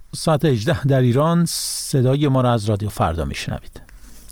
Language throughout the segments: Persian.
ساعت 18 در ایران. صدای ما را از رادیو فردا میشنوید.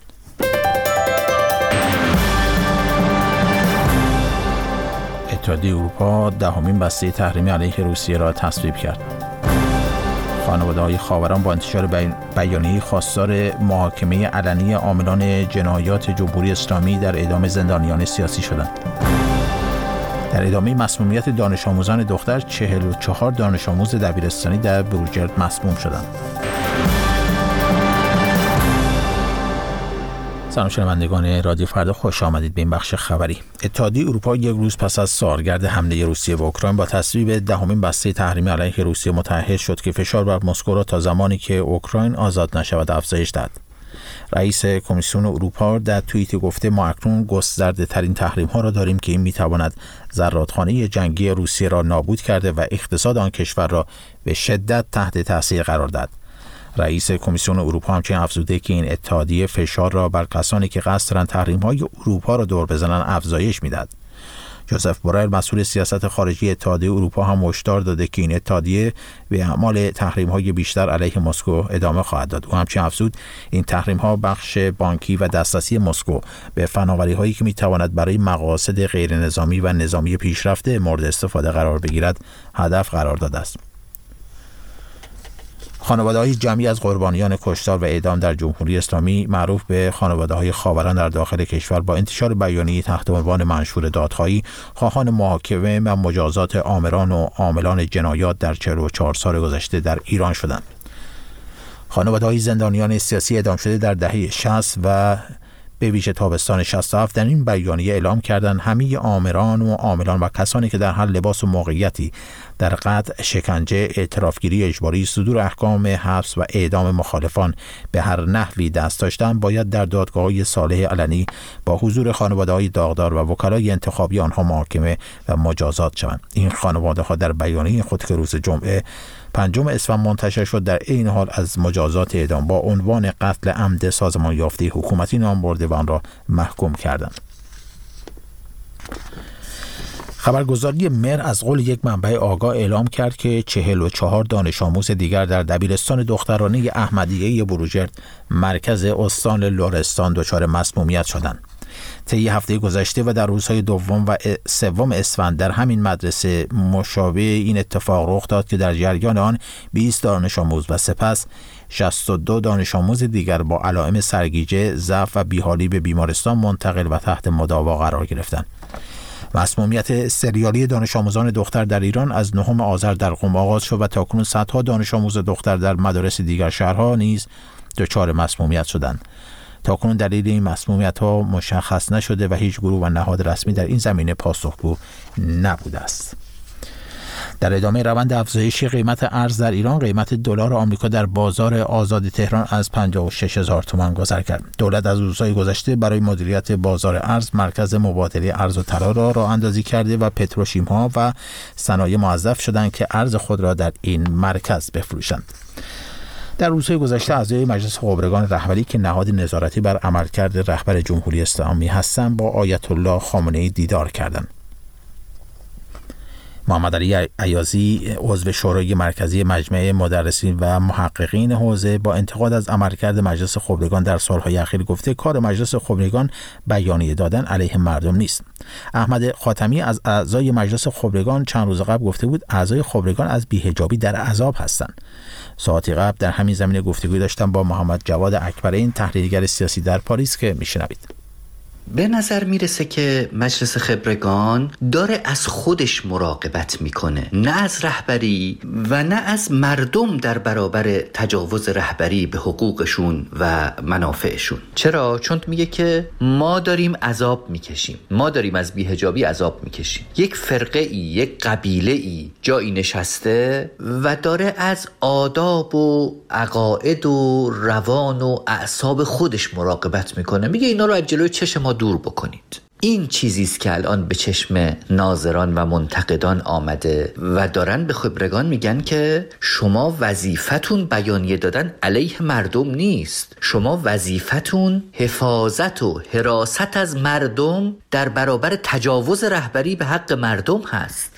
اتحادیه اروپا دهمین بسته تحریمی علیه روسیه را تصویب کرد. خانواده‌های خاوران با انتشار بیانیه خواستار محاکمه علنی عاملان جنایات جمهوری اسلامی در اعدام زندانیان سیاسی شدند. در ادامه مسمومیت دانش آموزان دختر، 44 دانش آموز دبیرستانی در بروجرد مسموم شدند. سلام شنوندگان رادیو فردا، خوش آمدید به این بخش خبری. اتحادیه اروپا یک روز پس از سالگرد حمله روسیه به اوکراین با تصویب دهمین بسته تحریمی علیه روسیه متعهد شد که فشار بر مسکو را تا زمانی که اوکراین آزاد نشود افزایش دهد. رئیس کمیسیون اروپا در توییتی گفته ما اکنون گسترده ترین تحریم ها را داریم که این می تواند زرادخانه جنگی روسیه را نابود کرده و اقتصاد آن کشور را به شدت تحت تاثیر قرار داد. رئیس کمیسیون اروپا همچنین افزوده که این اتحادیه فشار را بر کسانی که قصد دارند تحریم‌های اروپا را دور بزنند افزایش می‌دهد. جوزف بورل مسئول سیاست خارجی اتحادیه اروپا هم هشدار داده که این اتحادیه به اعمال تحریم‌های بیشتر علیه مسکو ادامه خواهد داد. او همچنین افزود این تحریم‌ها بخش بانکی و دسترسی مسکو به فناوری‌هایی که می‌تواند برای مقاصد غیر نظامی و نظامی پیشرفته مورد استفاده قرار بگیرد هدف قرار داده است. خانواده‌های جمعی از قربانیان کشتار و اعدام در جمهوری اسلامی معروف به خانواده‌های خاوران در داخل کشور با انتشار بیانیه تحت عنوان منشور دادخواهی خواهان محاکمه و مجازات آمران و عاملان جنایات در 44 سال گذشته در ایران شدند. خانواده‌های زندانیان سیاسی اعدام شده در دهه 60 و به ویژه تابستان 67 در این بیانیه اعلام کردند همه آمران و عاملان و کسانی که در هر لباس و موقعیتی در قطع، شکنجه، اعترافگیری اجباری، صدور احکام حبس و اعدام مخالفان به هر نحوی دست داشتند باید در دادگاه‌های صالح علنی با حضور خانواده‌های داغدار و وکلای انتخابی آنها محاکمه و مجازات شوند. این خانواده‌ها در بیانیه خود که روز جمعه 5 اسفند منتشر شد در این حال از مجازات اعدام با عنوان قتل عمد سازمان یافته حکومتی نام برده و آن را محکوم کردند. خبرگزاری مر از قول یک منبع آگاه اعلام کرد که 44 دانش آموز دیگر در دبیرستان دخترانه احمدیه بروجرد مرکز استان لرستان دچار مسمومیت شدند. طی هفته گذشته و در روزهای 2 و 3 اسفند در همین مدرسه مشابه این اتفاق رخ داد که در جریان آن 20 دانش آموز و سپس 62 دانش آموز دیگر با علائم سرگیجه، ضعف و بیحالی به بیمارستان منتقل و تحت مداوا قرار گرفتند. مسمومیت سریالی دانش آموزان دختر در ایران از 9 آذر در قم آغاز شد و تاکنون صدها دانش آموز دختر در مدارس دیگر شهرها نیز دچار مسمومیت شدند. تاکنون دلیل این مسمومیت‌ها مشخص نشده و هیچ گروه و نهاد رسمی در این زمینه پاسخگو نبوده است. در ادامه روند افزایش قیمت ارز در ایران، قیمت دلار آمریکا در بازار آزاد تهران از 56,000 تومان گذر کرد. دولت از روزهای گذشته برای مدیریت بازار ارز مرکز مبادله ارز و طلا را راه اندازی کرده و پتروشیم‌ها و صنایع موظف شدند که ارز خود را در این مرکز بفروشند. در روزهای گذشته اعضای مجلس خبرگان رهبری که نهاد نظارتی بر عملکرد رهبر جمهوری اسلامی هستند با آیت الله خامنه‌ای دیدار کردند. محمد علی ایازی عضو شورای مرکزی مجمع مدرسین و محققین حوزه با انتقاد از عملکرد مجلس خبرگان در سالهای اخیر گفته کار مجلس خبرگان بیانیه دادن علیه مردم نیست. احمد خاتمی از اعضای مجلس خبرگان چند روز قبل گفته بود اعضای خبرگان از بی‌حجابی در عذاب هستند. ساعتی قبل در همین زمینه گفتگوی داشتم با محمد جواد اکبرین تحلیلگر سیاسی در پاریس که میشنوید. به نظر میرسه که مجلس خبرگان داره از خودش مراقبت میکنه، نه از رهبری و نه از مردم در برابر تجاوز رهبری به حقوقشون و منافعشون. چرا؟ چون میگه که ما داریم عذاب میکشیم، ما داریم از بی‌حجابی عذاب میکشیم. یک فرقه ای، یک قبیله ای جایی نشسته و داره از آداب و عقاید و روان و اعصاب خودش مراقبت میکنه. میگه اینا رو از جلوی چشم ما دور بکنید. این چیزی است که الان به چشم ناظران و منتقدان آمده و دارن به خبرگان میگن که شما وظیفتون بیانیه دادن علیه مردم نیست، شما وظیفتون حفاظت و حراست از مردم در برابر تجاوز رهبری به حق مردم هست.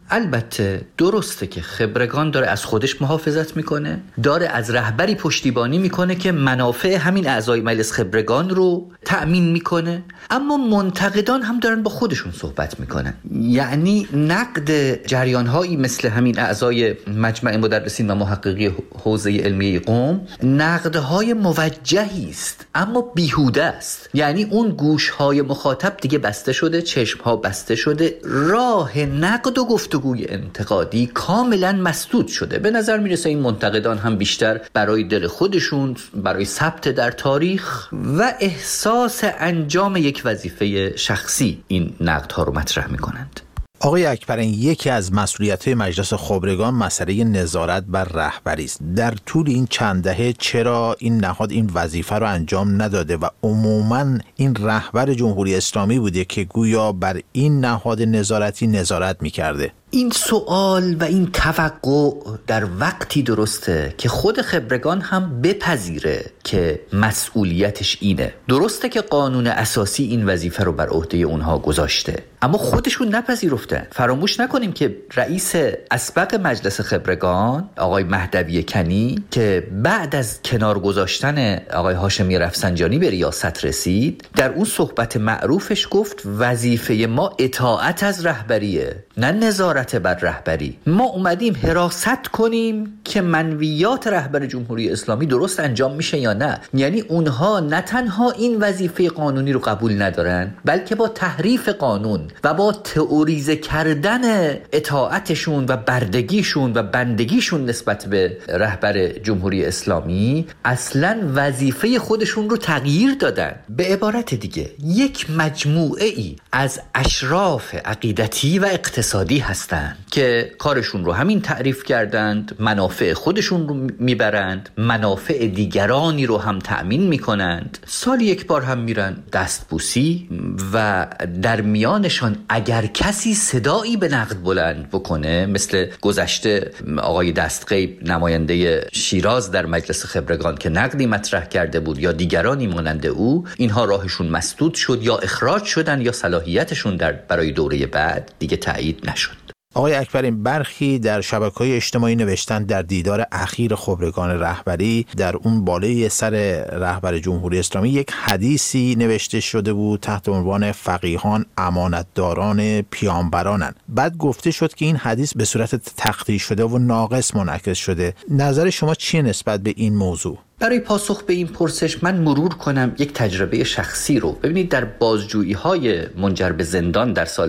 البته درسته که خبرگان داره از خودش محافظت میکنه، داره از رهبری پشتیبانی میکنه که منافع همین اعضای مجلس خبرگان رو تأمین میکنه، اما منتقدان هم دارن با خودشون صحبت میکنن. یعنی نقد جریانهایی مثل همین اعضای مجمع مدرسین و محققی حوزه علمی قم نقدهای موجهی است اما بیهوده است. یعنی اون گوشهای مخاطب دیگه بسته شده، چشمها بسته شده، راه نقد و گفتگوی انتقادی کاملا مسدود شده. به نظر میرسه این منتقدان هم بیشتر برای دل خودشون، برای ثبت در تاریخ و احساس انجام یک وظیفه شخصی این نقدها رو مطرح میکنند. آقای اکبرین، یکی از مسئولیت‌های مجلس خبرگان مسئله نظارت بر رهبری است. در طول این چند دهه چرا این نهاد این وظیفه رو انجام نداده و عموماً این رهبر جمهوری اسلامی بوده که گویا بر این نهاد نظارتی نظارت می‌کرده؟ این سوال و این توقع در وقتی درسته که خود خبرگان هم بپذیره که مسئولیتش اینه. درسته که قانون اساسی این وظیفه رو بر عهده اونها گذاشته، اما خودشون نپذیرفتن. فراموش نکنیم که رئیس اسبق مجلس خبرگان آقای مهدوی کنی که بعد از کنار گذاشتن آقای هاشمی رفسنجانی به ریاست رسید، در اون صحبت معروفش گفت وظیفه ما اطاعت از رهبریه، نه نظارت بر رهبری. ما اومدیم حراست کنیم که منویات رهبر جمهوری اسلامی درست انجام میشه یا نه. یعنی اونها نه تنها این وظیفه قانونی رو قبول ندارن، بلکه با تحریف قانون و با تئوریزه کردن اطاعتشون و بردگیشون و بندگیشون نسبت به رهبر جمهوری اسلامی اصلا وظیفه خودشون رو تغییر دادن. به عبارت دیگه یک مجموعه ای از اشراف عقیدتی و اقتصادی هستن که کارشون رو همین تعریف کردند، منافع خودشون رو میبرند، منافع دیگرانی رو هم تأمین میکنند، سال یک بار هم میرن دستبوسی و در میانشان اگر کسی صدایی به نقد بلند بکنه، مثل گذشته آقای دستغیب نماینده شیراز در مجلس خبرگان که نقدی مطرح کرده بود یا دیگرانی مانند او، اینها راهشون مسدود شد یا اخراج شدن یا صلاحیتشون برای دوره بعد دیگه تایید نشد. آقای اکبرین، برخی در شبکه‌های اجتماعی نوشتن در دیدار اخیر خبرگان رهبری در اون بالای سر رهبر جمهوری اسلامی یک حدیثی نوشته شده بود تحت عنوان فقیهان امانتداران پیامبرانند. بعد گفته شد که این حدیث به صورت تخطی شده و ناقص منعکس شده. نظر شما چیه نسبت به این موضوع؟ برای پاسخ به این پرسش من مرور کنم یک تجربه شخصی رو. ببینید، در بازجویی‌های منجر به زندان در سال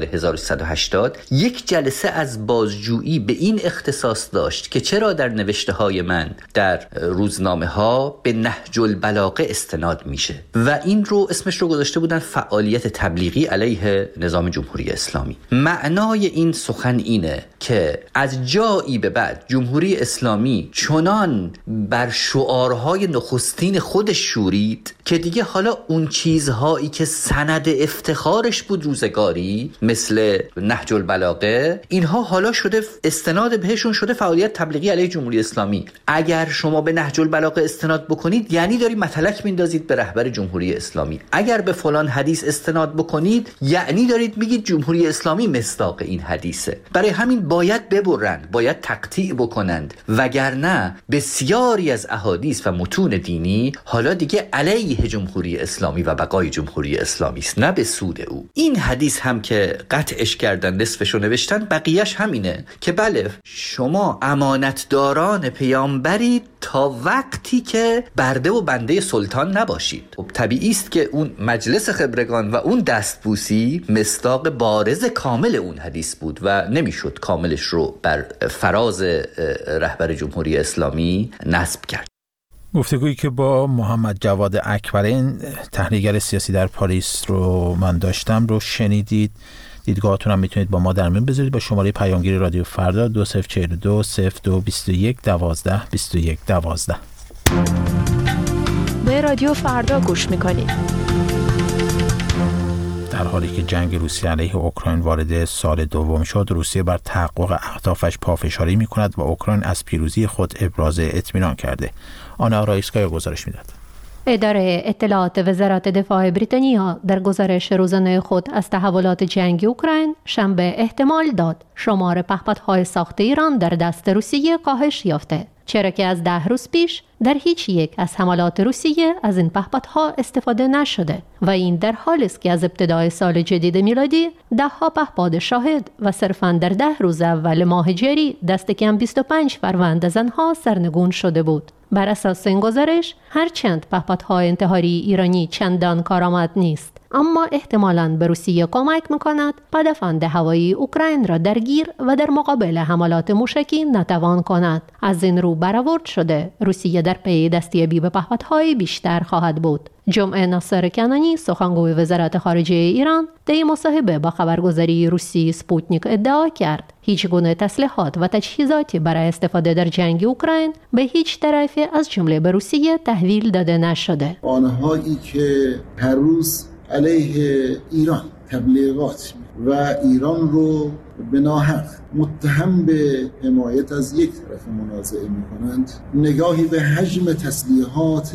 1380 یک جلسه از بازجویی به این اختصاص داشت که چرا در نوشته‌های من در روزنامه‌ها به نهج البلاغه استناد میشه و این رو اسمش رو گذاشته بودن فعالیت تبلیغی علیه نظام جمهوری اسلامی. معنای این سخن اینه که از جایی به بعد جمهوری اسلامی چنان بر شعارهای نخستین خودش شورید که دیگه حالا اون چیزهایی که سند افتخارش بود روزگاری مثل نهج البلاغه، اینها حالا شده استناد بهشون شده فعالیت تبلیغی علیه جمهوری اسلامی. اگر شما به نهج البلاغه استناد بکنید یعنی داری متلک میندازید به رهبر جمهوری اسلامی. اگر به فلان حدیث استناد بکنید یعنی دارید میگید جمهوری اسلامی مصداق این حدیثه. برای همین باید ببرن، باید تقطیع بکنند، وگرنه بسیاری از احادیث و متون دینی حالا دیگه علیه جمهوری اسلامی و بقای جمهوری اسلامی است، نه به سود او. این حدیث هم که قطعش کردن، نصفشو نوشتن، بقیهش همینه که بله شما امانتداران پیامبرید تا وقتی که برده و بنده سلطان نباشید. خب طبیعی است که اون مجلس خبرگان و اون دستبوسی مصداق بارز کامل اون حدیث بود و نمیشد کاملش رو بر فراز رهبر جمهوری اسلامی نصب کرد. گفتگویی که با محمد جواد اکبرین تحلیلگر سیاسی در پاریس رو من داشتم رو شنیدید. دیدگاهاتون هم میتونید با ما در میون بذارید با شماره پیامگیر رادیو فردا 2042 0221 12 21 12. به رادیو فردا گوش میکنید. در حالی که جنگ روسیه علیه اوکراین وارد سال دوم شد، روسیه بر تحقق اهدافش پافشاری میکند و اوکراین از پیروزی خود ابراز اطمینان کرده. آنا رایسکایا گزارش میداد. اداره اطلاعات وزارت دفاع بریتانیا در گزارش روزانه خود از تحولات جنگ اوکراین شنبه احتمال داد شمار پهپادهای ساخت ایران در دست روسیه کاهش یافته، چرا که از 10 روز پیش در هیچ یک از حملات روسیه از این پهپادها استفاده نشده و این در حالی است که از ابتدای سال جدید میلادی 10 پهپاد شاهد و صرفاً در 10 روز اول ماه جاری دست کم 25 فروند از آنها سرنگون شده بود. بر اساس این گزارش هرچند پهپادهای انتحاری ایرانی چندان کارآمد نیست، اما احتمالاً به روسیه کمک می‌کند پدافند هوایی اوکراین را درگیر و در مقابل حملات موشکی نتوان کند. از این رو برآورد شده روسیه در پی دستیابی به پهپادهای بیشتر خواهد بود. جمعه ناصر کنانی سخنگوی وزارت خارجه ایران در مصاحبه با خبرگزاری روسی سپوتنیک ادعا کرد هیچ گونه تسلیحات و تجهیزاتی برای استفاده در جنگ اوکراین به هیچ طرفی از جمله به روسیه تحویل داده نشده. آنهایی که هر روز علیه ایران تبلیغات و ایران رو به ناحق متهم به حمایت از یک طرف منازعه می‌کنند، نگاهی به حجم تسلیحات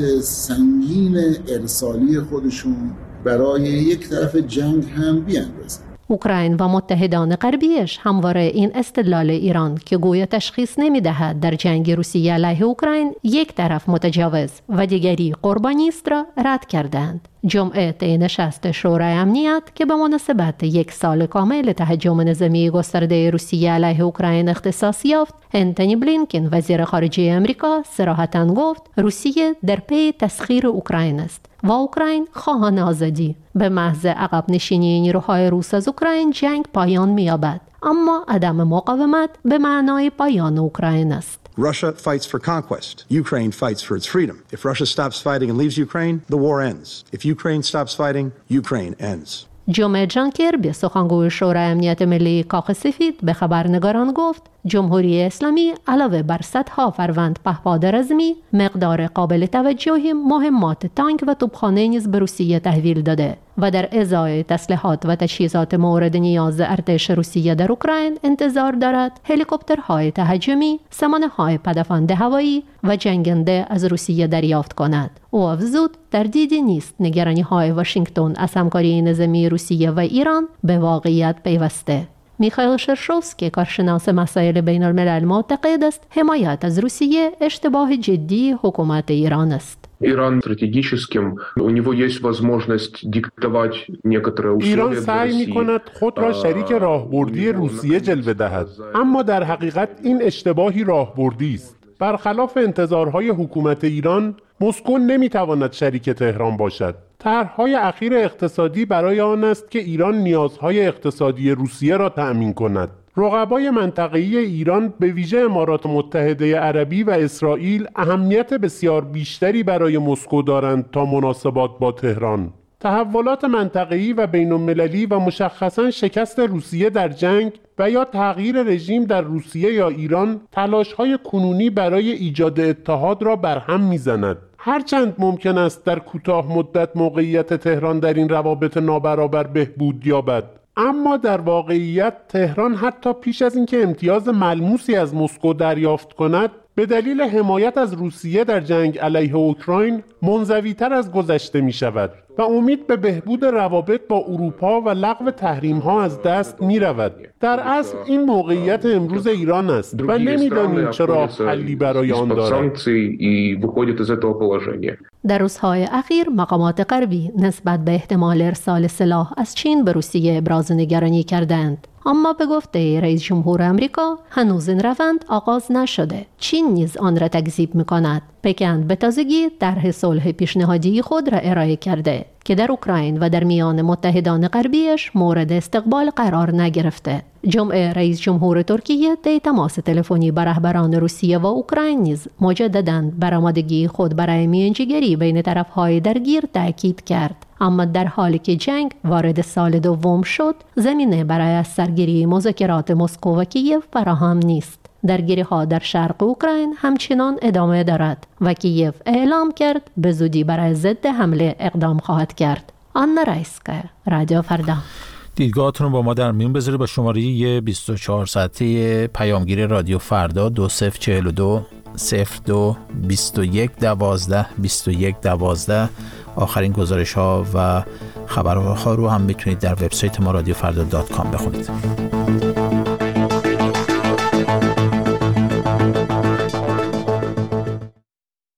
سنگین ارسالی خودشون برای یک طرف جنگ هم بیاندازند. اوکراین و متحدان غربیش همواره این استدلال ایران که گویا تشخیص نمی‌دهد در جنگ روسیه علیه اوکراین یک طرف متجاوز و دیگری قربانی است را رد کردند. جمعه طی نشست شورای امنیت که به مناسبت 1 سال کامل تهاجم نظامی گسترده روسیه علیه اوکراین اختصاص یافت، انتونی بلینکن وزیر خارجه آمریکا صراحتاً گفت روسیه در پی تسخیر اوکراین است و اوکراین خواهان آزادی. به محض عقب نشینی نیروهای روس از اوکراین جنگ پایان می‌یابد، اما عدم مقاومت به معنای پایان اوکراین است. Russia fights for conquest. Ukraine fights for its freedom. If Russia stops fighting and leaves Ukraine, the war ends. If Ukraine stops fighting, Ukraine ends. جمعه جان کربی سخنگوی شورای امنیت ملی کاخ سفید به خبرنگاران گفت جمهوری اسلامی علاوه بر صدها فروند پهپاد رزمی مقدار قابل توجهی مهمات تانک و توپخانه نیز به روسیه تحویل داده و در ازای تسلیحات و تجهیزات مورد نیاز ارتش روسیه در اوکراین انتظار دارد هلیکوپترهای تهاجمی، سامانه‌های پدافند هوایی و جنگنده از روسیه دریافت کند. او افزود تردیدی نیست نگرانی‌های واشنگتن از همکاری نظامی روسیه و ایران به واقعیت پیوسته. میخائیل شرشوفسکی کارشناس مسائل بین الملل معتقد است حمایت از روسیه اشتباه جدی حکومت ایران است. ایران سعی می‌کند خود را شریک راهبردی روسیه جلوه دهد، اما در حقیقت این اشتباهی راهبردی است. برخلاف انتظارهای حکومت ایران، مسکو نمی‌تواند شریک تهران باشد. طرح‌های اخیر اقتصادی برای آن است که ایران نیازهای اقتصادی روسیه را تأمین کند. رقبای منطقه‌ای ایران به ویژه امارات متحده عربی و اسرائیل اهمیت بسیار بیشتری برای مسکو دارند تا مناسبات با تهران. تحولات منطقه‌ای و بین‌المللی و مشخصاً شکست روسیه در جنگ و یا تغییر رژیم در روسیه یا ایران تلاش‌های کنونی برای ایجاد اتحاد را برهم می‌زند. هرچند ممکن است در کوتاه مدت موقعیت تهران در این روابط نابرابر بهبود یابد، اما در واقعیت تهران حتی پیش از اینکه امتیاز ملموسی از مسکو دریافت کند به دلیل حمایت از روسیه در جنگ علیه اوکراین منزوی‌تر از گذشته می شود و امید به بهبود روابط با اروپا و لغو تحریم‌ها از دست می رود. در اصل این موقعیت امروز ایران است و نمی‌دانیم چه راه حلی برای آن دارد. در روزهای اخیر مقامات غربی نسبت به احتمال ارسال سلاح از چین به روسیه ابراز نگرانی کردند، اما به گفته رئیس جمهور آمریکا هنوز این روند آغاز نشده. چین نیز آن را تکذیب می‌کند. پکن به تازگی طرح صلح پیشنهادی خود را ارائه کرده که در اوکراین و در میان متحدان غربیش مورد استقبال قرار نگرفته. جمعه رئیس جمهور ترکیه در تماس تلفنی با رهبران روسیه و اوکراین نیز مجدداً بر آمادگی خود برای میانجیگری بین طرف‌های درگیر تاکید کرد. اما در حالی که جنگ وارد سال دوم شد، زمینه برای از سرگیری مذاکرات مسکو و کیف فراهم نیست. درگیری‌ها در شرق اوکراین همچنان ادامه دارد و کیف اعلام کرد به زودی برای ضد حمله اقدام خواهد کرد. آنا رایسکا، رادیو فردا. دیدگاهتون رو با ما در میون بذارید با شماره 24 ساعته پیامگیر رادیو فردا 2042 02 21 12 21 12. آخرین گزارش ها و خبرها رو هم میتونید در وبسایت ما رادیوفردا.com بخونید.